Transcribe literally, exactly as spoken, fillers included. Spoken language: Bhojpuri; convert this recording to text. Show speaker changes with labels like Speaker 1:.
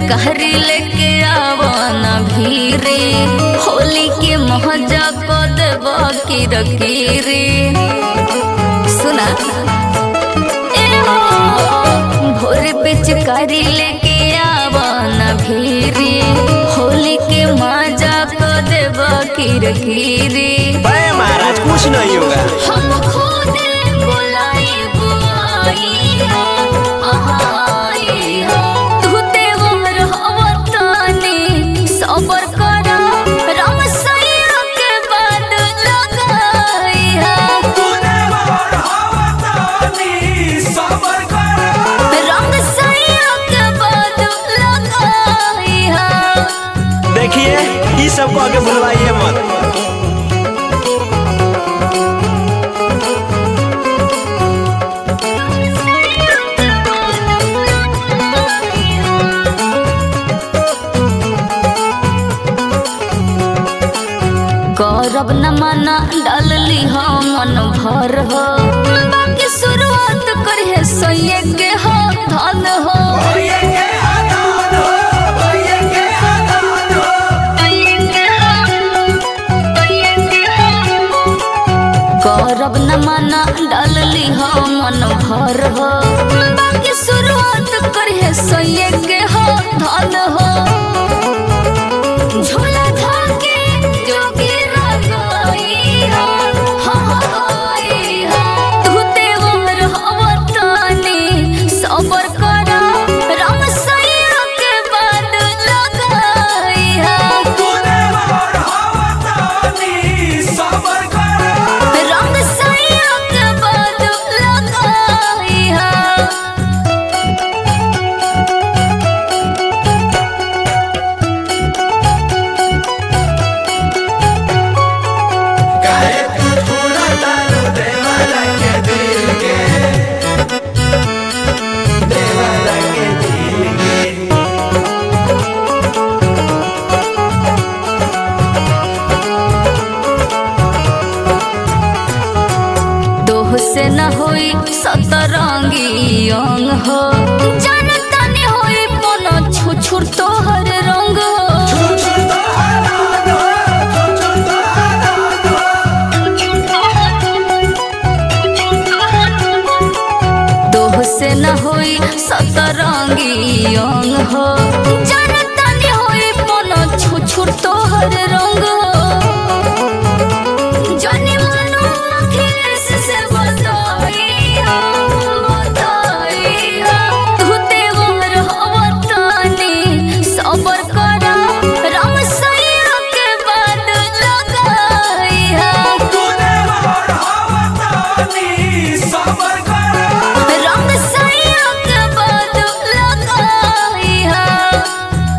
Speaker 1: पिचकारी लेके आवना भीरे होली के मौजा को देबा किरकिरी सुना ए हो भोर पिचकारी लेके आवना भीरे होली के मौजा को देबा किरकिरी।
Speaker 2: महाराज कुछ नहीं होगा।
Speaker 1: हम खुद बुलाई बुआई सबर करा राम सैया के बाद लगाई सबर करा राम सैया के बाद लगाई।
Speaker 2: देखिए ये सब को आगे भुलवाइए मत।
Speaker 1: करब न मना डालली हम मन भर हो बाकी शुरुआत करिए सैये के हो धन हो करब न मना डालली हम मन भर हो बाकी शुरुआत करिए सैये के हो धन हो झूला धाके जोगी सबर करा राम सैया के बाद लगाई सबर करा राम सैया के बाद लगाई। से न होई सतरंगी अंग हो जनता ने होई कोनो छुछुर तोहर रंग दोह से न होई सतरंगी अंग हो जनता ने होई कोनो छुछुर तोहर रंग